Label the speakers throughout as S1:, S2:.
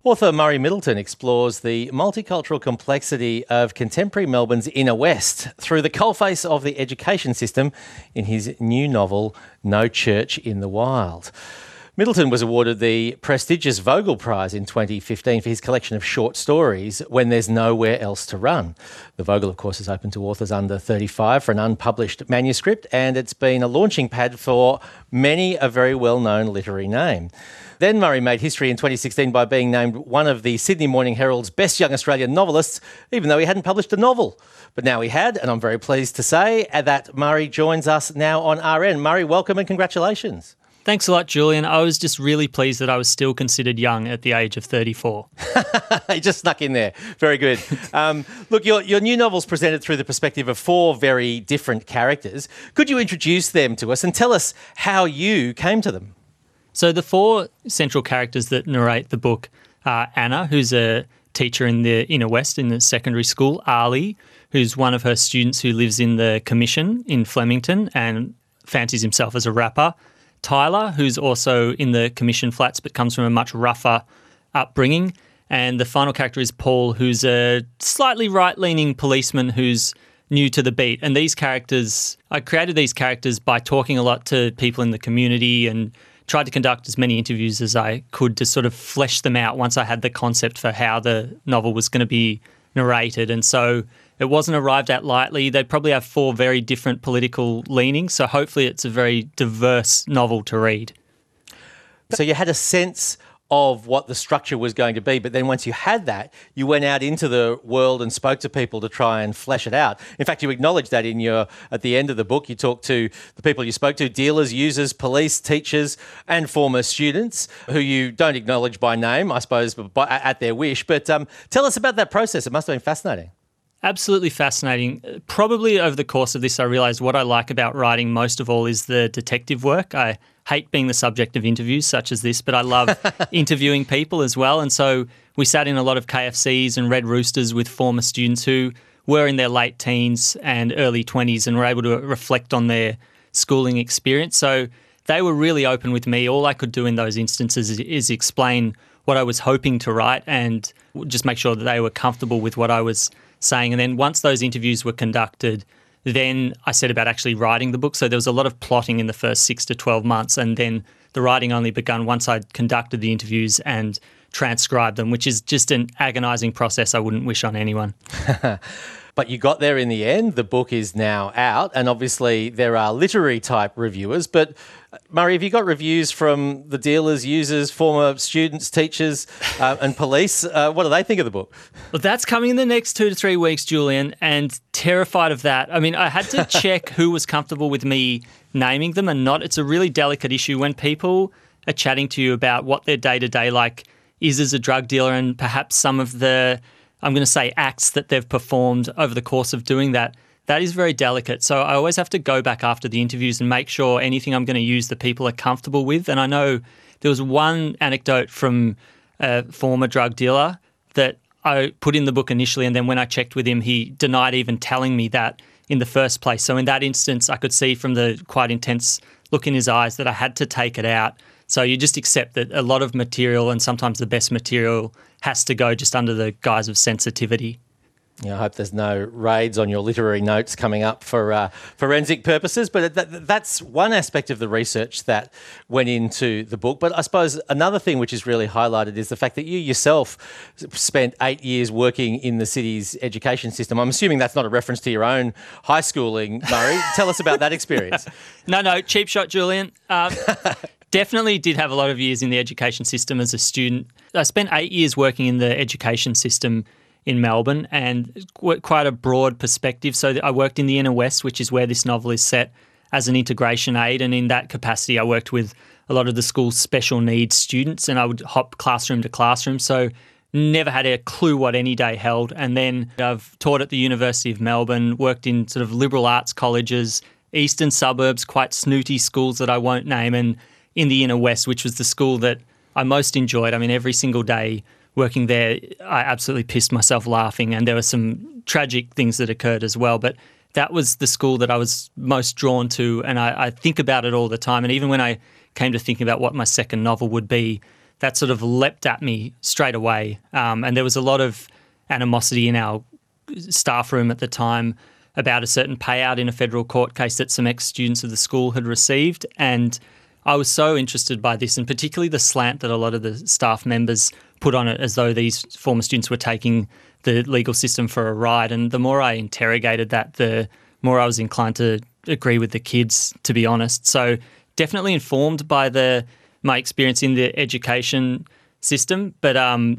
S1: Author Murray Middleton explores the multicultural complexity of contemporary Melbourne's inner west through the coalface of the education system in his new novel, No Church in the Wild. Middleton was awarded the prestigious Vogel Prize in 2015 for his collection of short stories, When There's Nowhere Else to Run. The Vogel, of course, is open to authors under 35 for an unpublished manuscript, and it's been a launching pad for many a very well-known literary name. Then Murray made history in 2016 by being named one of the Sydney Morning Herald's best young Australian novelists, even though he hadn't published a novel. But now he had, and I'm very pleased to say that Murray joins us now on RN. Murray, welcome and congratulations.
S2: Thanks a lot, Julian. I was just really pleased that I was still considered young at the age of 34.
S1: You just snuck in there. Very good. Look, your new novel's presented through the perspective of four very different characters. Could you introduce them to us and tell us how you came to them?
S2: So the four central characters that narrate the book are Anna, who's a teacher in the inner west in the secondary school, Ali, who's one of her students who lives in the Commission in Flemington and fancies himself as a rapper, Tyler, who's also in the Commission flats but comes from a much rougher upbringing. And the final character is Paul, who's a slightly right-leaning policeman who's new to the beat. And these characters, I created these characters by talking a lot to people in the community and tried to conduct as many interviews as I could to sort of flesh them out once I had the concept for how the novel was going to be narrated. And so it wasn't arrived at lightly. They probably have four very different political leanings, so hopefully it's a very diverse novel to read.
S1: So you had a sense of what the structure was going to be, but then once you had that, you went out into the world and spoke to people to try and flesh it out. In fact, you acknowledged that at the end of the book. You talked to the people you spoke to, dealers, users, police, teachers, and former students who you don't acknowledge by name, I suppose, at their wish. But tell us about that process. It must have been fascinating.
S2: Absolutely fascinating. Probably over the course of this, I realised what I like about writing most of all is the detective work. I hate being the subject of interviews such as this, but I love interviewing people as well. And so we sat in a lot of KFCs and Red Roosters with former students who were in their late teens and early 20s and were able to reflect on their schooling experience. So they were really open with me. All I could do in those instances is explain what I was hoping to write and just make sure that they were comfortable with what I was saying. And then once those interviews were conducted, then I set about actually writing the book. So there was a lot of plotting in the first 6 to 12 months, and then the writing only begun once I'd conducted the interviews and transcribed them, which is just an agonising process I wouldn't wish on anyone.
S1: But you got there in the end. The book is now out, and obviously there are literary type reviewers. But Murray, have you got reviews from the dealers, users, former students, teachers and police? What do they think of the book?
S2: Well, that's coming in the next 2 to 3 weeks, Julian, and terrified of that. I mean, I had to check who was comfortable with me naming them and not. It's a really delicate issue when people are chatting to you about what their day-to-day like is as a drug dealer and perhaps some of the, I'm going to say, acts that they've performed over the course of doing that. That is very delicate. So I always have to go back after the interviews and make sure anything I'm going to use that people are comfortable with. And I know there was one anecdote from a former drug dealer that I put in the book initially, and then when I checked with him, he denied even telling me that in the first place. So in that instance, I could see from the quite intense look in his eyes that I had to take it out. So you just accept that a lot of material, and sometimes the best material, has to go just under the guise of sensitivity.
S1: Yeah, I hope there's no raids on your literary notes coming up for forensic purposes, but that's one aspect of the research that went into the book. But I suppose another thing which is really highlighted is the fact that you yourself spent 8 years working in the city's education system. I'm assuming that's not a reference to your own high schooling, Murray. Tell us about that experience.
S2: No, cheap shot, Julian. Definitely did have a lot of years in the education system as a student. I spent 8 years working in the education system in Melbourne, and quite a broad perspective. So I worked in the inner west, which is where this novel is set, as an integration aide, and in that capacity I worked with a lot of the school's special needs students, and I would hop classroom to classroom, so never had a clue what any day held. And then I've taught at the University of Melbourne, worked in sort of liberal arts colleges, eastern suburbs, quite snooty schools that I won't name, and in the inner west, which was the school that I most enjoyed. I mean, every single day working there, I absolutely pissed myself laughing, and there were some tragic things that occurred as well. But that was the school that I was most drawn to, and I think about it all the time. And even when I came to thinking about what my second novel would be, that sort of leapt at me straight away. And there was a lot of animosity in our staff room at the time about a certain payout in a federal court case that some ex-students of the school had received. And I was so interested by this, and particularly the slant that a lot of the staff members put on it, as though these former students were taking the legal system for a ride. And the more I interrogated that, the more I was inclined to agree with the kids, to be honest. So definitely informed by my experience in the education system. But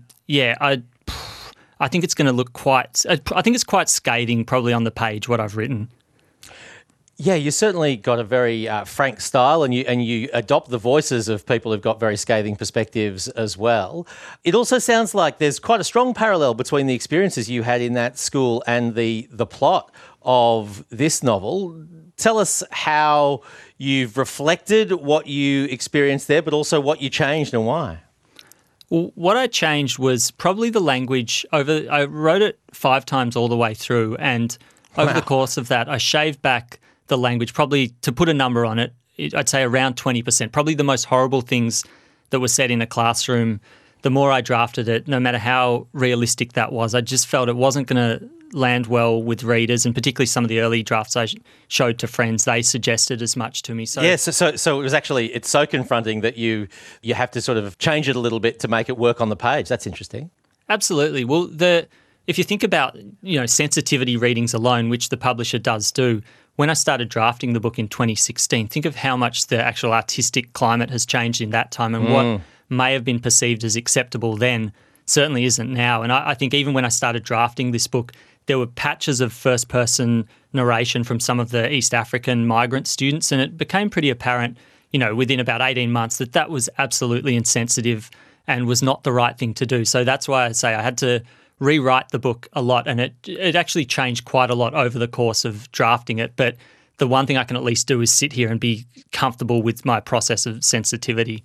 S2: I think it's going to look I think it's quite scathing probably on the page, what I've written.
S1: Yeah, you certainly got a very frank style, and you adopt the voices of people who've got very scathing perspectives as well. It also sounds like there's quite a strong parallel between the experiences you had in that school and the plot of this novel. Tell us how you've reflected what you experienced there, but also what you changed and why.
S2: Well, what I changed was probably the language. I wrote it 5 times all the way through, and over the course of that, I shaved back the language, probably, to put a number on it, I'd say around 20%. Probably the most horrible things that were said in a classroom, the more I drafted it, no matter how realistic that was, I just felt it wasn't going to land well with readers, and particularly some of the early drafts I showed to friends, they suggested as much to me. So
S1: it was actually, it's so confronting that you have to sort of change it a little bit to make it work on the page. That's interesting.
S2: Absolutely. Well, if you think about, sensitivity readings alone, which the publisher does do, when I started drafting the book in 2016, think of how much the actual artistic climate has changed in that time, and what may have been perceived as acceptable then certainly isn't now. And I think even when I started drafting this book, there were patches of first-person narration from some of the East African migrant students, and it became pretty apparent, within about 18 months that was absolutely insensitive and was not the right thing to do. So that's why I say I had to rewrite the book a lot, and it actually changed quite a lot over the course of drafting it. But the one thing I can at least do is sit here and be comfortable with my process of sensitivity.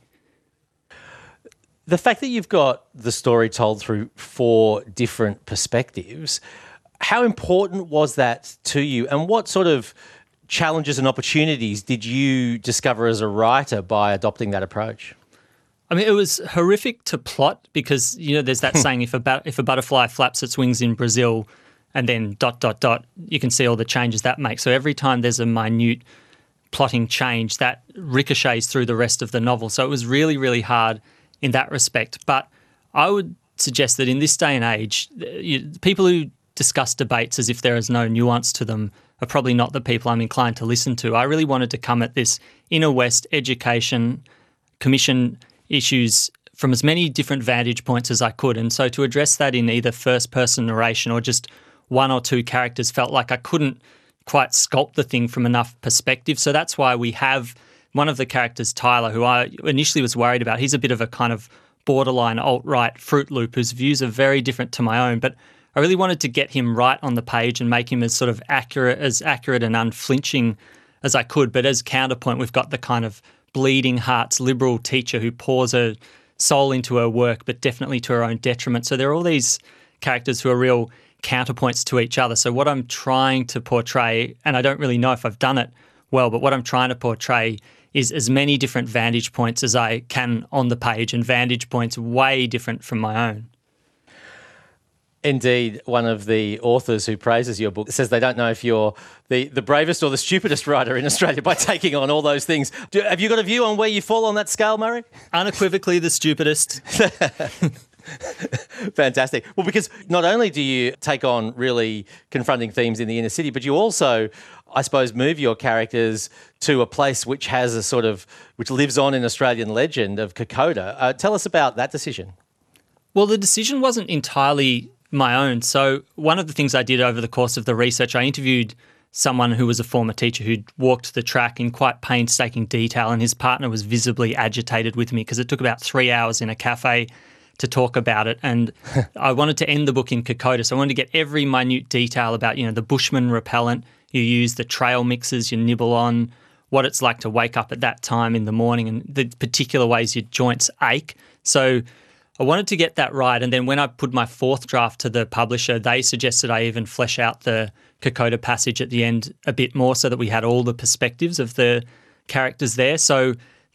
S1: The fact that you've got the story told through 4 different perspectives, how important was that to you, and what sort of challenges and opportunities did you discover as a writer by adopting that approach?
S2: I mean, it was horrific to plot because, there's that saying, if a butterfly flaps its wings in Brazil and then ... you can see all the changes that makes. So every time there's a minute plotting change, that ricochets through the rest of the novel. So it was really, really hard in that respect. But I would suggest that in this day and age, people who discuss debates as if there is no nuance to them are probably not the people I'm inclined to listen to. I really wanted to come at this inner West education commission issues from as many different vantage points as I could. And so to address that in either first-person narration or just 1 or 2 characters felt like I couldn't quite sculpt the thing from enough perspective. So that's why we have one of the characters, Tyler, who I initially was worried about. He's a bit of a kind of borderline alt-right Fruit Loop whose views are very different to my own, but I really wanted to get him right on the page and make him as sort of accurate and unflinching as I could. But as counterpoint, we've got the kind of bleeding hearts liberal teacher who pours her soul into her work, but definitely to her own detriment. So there are all these characters who are real counterpoints to each other. So what I'm trying to portray, and I don't really know if I've done it well, but what I'm trying to portray is as many different vantage points as I can on the page, and vantage points way different from my own.
S1: Indeed, one of the authors who praises your book says they don't know if you're the bravest or the stupidest writer in Australia by taking on all those things. Have you got a view on where you fall on that scale, Murray?
S2: Unequivocally the stupidest.
S1: Fantastic. Well, because not only do you take on really confronting themes in the inner city, but you also, I suppose, move your characters to a place which has a sort of, which lives on in Australian legend of Kokoda. Tell us about that decision.
S2: Well, the decision wasn't entirely my own. So one of the things I did over the course of the research, I interviewed someone who was a former teacher who'd walked the track in quite painstaking detail, and his partner was visibly agitated with me because it took about 3 hours in a cafe to talk about it. And I wanted to end the book in Kokoda, so I wanted to get every minute detail about, the Bushman repellent you use, the trail mixes you nibble on, what it's like to wake up at that time in the morning, and the particular ways your joints ache. So I wanted to get that right, and then when I put my 4th draft to the publisher, they suggested I even flesh out the Kokoda passage at the end a bit more so that we had all the perspectives of the characters there. So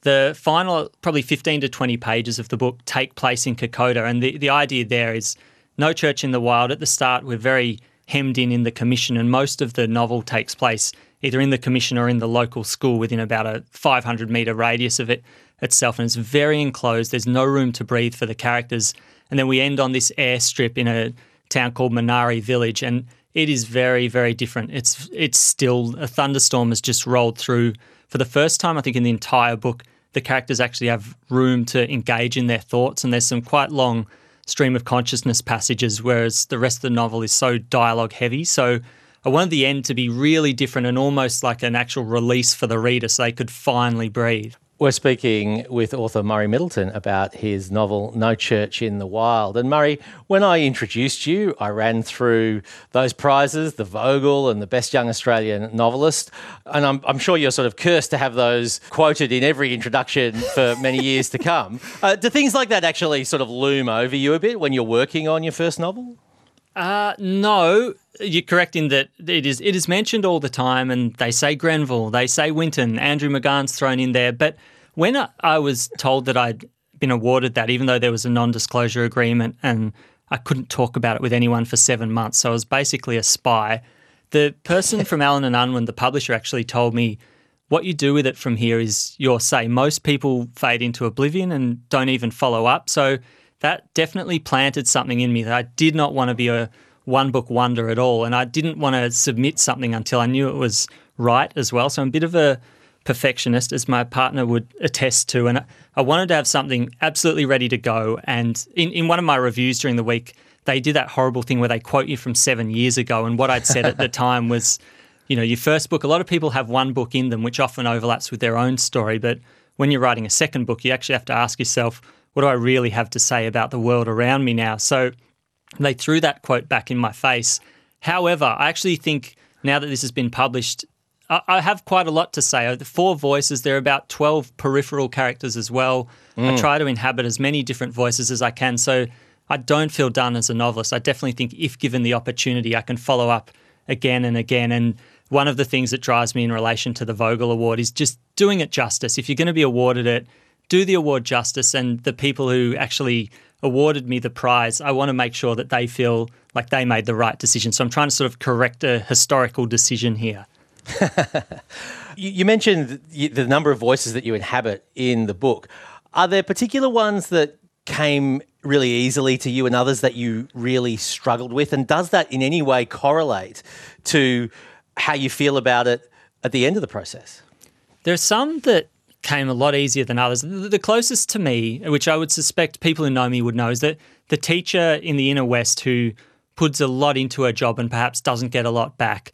S2: The final probably 15 to 20 pages of the book take place in Kokoda, and the idea there is no church in the wild. At the start, we're very hemmed in the commission, and most of the novel takes place either in the commission or in the local school within about a 500-metre radius of it itself, and it's very enclosed. There's no room to breathe for the characters. And then we end on this airstrip in a town called Minari Village, and it is very, very different. It's still, a thunderstorm has just rolled through. For the first time, I think, in the entire book, the characters actually have room to engage in their thoughts, and there's some quite long stream of consciousness passages, whereas the rest of the novel is so dialogue heavy. So I wanted the end to be really different and almost like an actual release for the reader so they could finally breathe.
S1: We're speaking with author Murray Middleton about his novel No Church in the Wild. And Murray, when I introduced you, I ran through those prizes, the Vogel and the Best Young Australian Novelist. And I'm sure you're sort of cursed to have those quoted in every introduction for many years to come. Do things like that actually sort of loom over you a bit when you're working on your first novel?
S2: No, you're correct in that it is mentioned all the time, and they say Grenville, they say Winton, Andrew McGahan's thrown in there. But when I was told that I'd been awarded that, even though there was a non-disclosure agreement and I couldn't talk about it with anyone for 7 months, so I was basically a spy, the person from Allen and Unwin, the publisher, actually told me, what you do with it from here is your say. Most people fade into oblivion and don't even follow up. So that definitely planted something in me that I did not want to be a one-book wonder at all, and I didn't want to submit something until I knew it was right as well. So I'm a bit of a perfectionist, as my partner would attest to, and I wanted to have something absolutely ready to go. And in one of my reviews during the week, they did that horrible thing where they quote you from 7 years ago, and what I'd said at the time was, your first book, a lot of people have one book in them, which often overlaps with their own story, but when you're writing a second book, you actually have to ask yourself, what do I really have to say about the world around me now? So they threw that quote back in my face. However, I actually think now that this has been published, I have quite a lot to say. The 4 voices, there are about 12 peripheral characters as well. I try to inhabit as many different voices as I can. So I don't feel done as a novelist. I definitely think if given the opportunity, I can follow up again and again. And one of the things that drives me in relation to the Vogel Award is just doing it justice. If you're going to be awarded it, do the award justice, and the people who actually awarded me the prize, I want to make sure that they feel like they made the right decision. So I'm trying to sort of correct a historical decision here.
S1: You mentioned the number of voices that you inhabit in the book. Are there particular ones that came really easily to you and others that you really struggled with? And does that in any way correlate to how you feel about it at the end of the process? There
S2: are some that came a lot easier than others. The closest to me, which I would suspect people who know me would know, is that the teacher in the inner west who puts a lot into her job and perhaps doesn't get a lot back.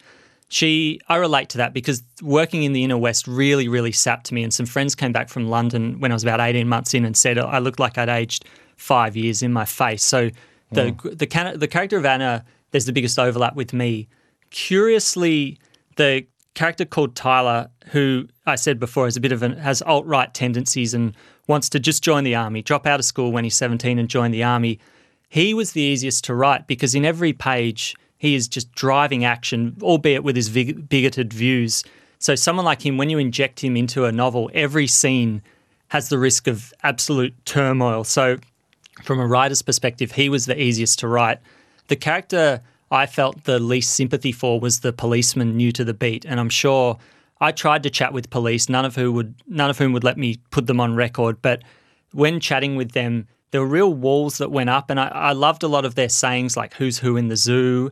S2: I relate to that because working in the inner west really, really sapped me, and some friends came back from London when I was about 18 months in and said I looked like I'd aged 5 years in my face. So the character of Anna, there's the biggest overlap with me. Curiously, the character called Tyler, who I said before has alt-right tendencies and wants to just join the army, drop out of school when he's 17 and join the army. He was the easiest to write because in every page he is just driving action, albeit with his bigoted views. So someone like him, when you inject him into a novel, every scene has the risk of absolute turmoil. So from a writer's perspective, he was the easiest to write. The character I felt the least sympathy for was the policeman new to the beat, and I'm sure I tried to chat with police, none of whom would let me put them on record, but when chatting with them, there were real walls that went up, and I loved a lot of their sayings like who's who in the zoo,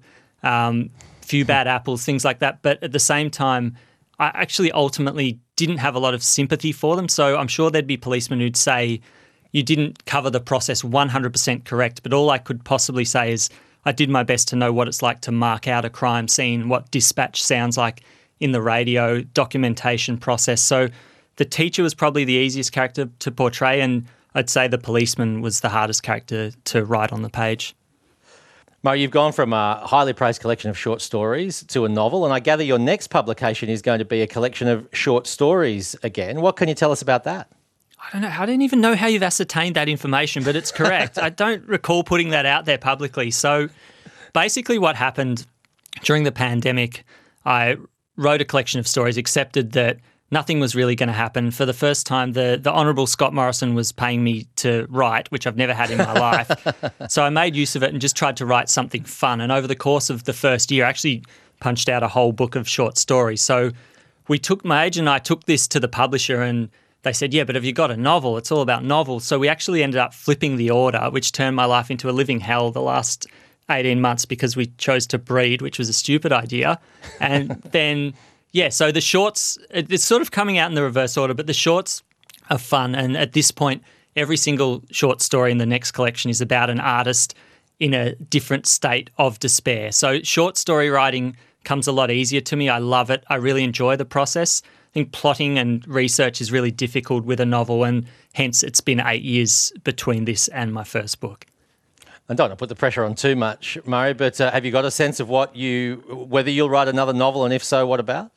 S2: few bad apples, things like that, but at the same time, I actually ultimately didn't have a lot of sympathy for them, so I'm sure there'd be policemen who'd say, you didn't cover the process 100% correct, but all I could possibly say is I did my best to know what it's like to mark out a crime scene, what dispatch sounds like in the radio, documentation process. So the teacher was probably the easiest character to portray, and I'd say the policeman was the hardest character to write on the page.
S1: Murray, you've gone from a highly praised collection of short stories to a novel, and I gather your next publication is going to be a collection of short stories again. What can you tell us about that?
S2: I don't know. I don't even know how you've ascertained that information, but it's correct. I don't recall putting that out there publicly. So basically what happened during the pandemic, I wrote a collection of stories, accepted that nothing was really going to happen. For the first time, the Honourable Scott Morrison was paying me to write, which I've never had in my life. So I made use of it and just tried to write something fun. And over the course of the first year, I actually punched out a whole book of short stories. So my agent and I took this to the publisher, and they said, yeah, but have you got a novel? It's all about novels. So we actually ended up flipping the order, which turned my life into a living hell the last 18 months because we chose to breed, which was a stupid idea. And then, so the shorts, it's sort of coming out in the reverse order, but the shorts are fun. And at this point, every single short story in the next collection is about an artist in a different state of despair. So short story writing comes a lot easier to me. I love it. I really enjoy the process. I think plotting and research is really difficult with a novel, and hence it's been 8 years between this and my first book.
S1: I don't want to put the pressure on too much, Murray, but have you got a sense of whether you'll write another novel, and if so, what about?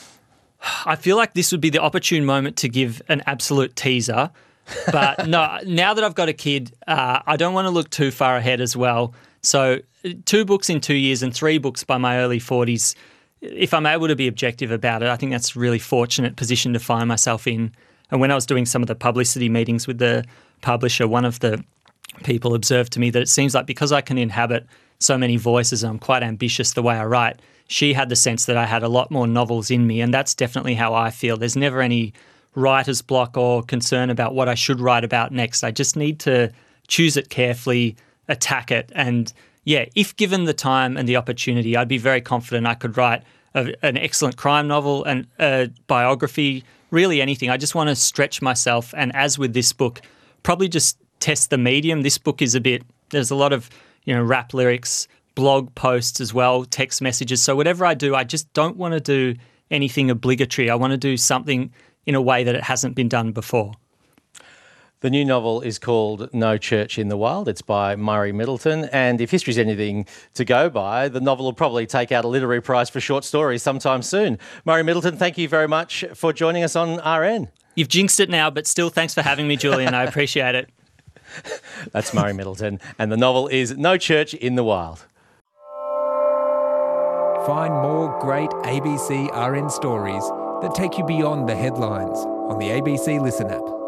S2: I feel like this would be the opportune moment to give an absolute teaser. But no, now that I've got a kid, I don't want to look too far ahead as well. So 2 books in 2 years and 3 books by my early 40s. If I'm able to be objective about it, I think that's a really fortunate position to find myself in. And when I was doing some of the publicity meetings with the publisher, one of the people observed to me that it seems like because I can inhabit so many voices and I'm quite ambitious the way I write, she had the sense that I had a lot more novels in me, and that's definitely how I feel. There's never any writer's block or concern about what I should write about next. I just need to choose it carefully, attack it, and if given the time and the opportunity, I'd be very confident I could write an excellent crime novel and a biography, really anything. I just want to stretch myself, and as with this book, probably just test the medium. This book is there's a lot of, rap lyrics, blog posts as well, text messages. So whatever I do, I just don't want to do anything obligatory. I want to do something in a way that it hasn't been done before.
S1: The new novel is called No Church in the Wild. It's by Murray Middleton. And if history's anything to go by, the novel will probably take out a literary prize for short stories sometime soon. Murray Middleton, thank you very much for joining us on RN.
S2: You've jinxed it now, but still thanks for having me, Julian. I appreciate it.
S1: That's Murray Middleton. And the novel is No Church in the Wild.
S3: Find more great ABC RN stories that take you beyond the headlines on the ABC Listen app.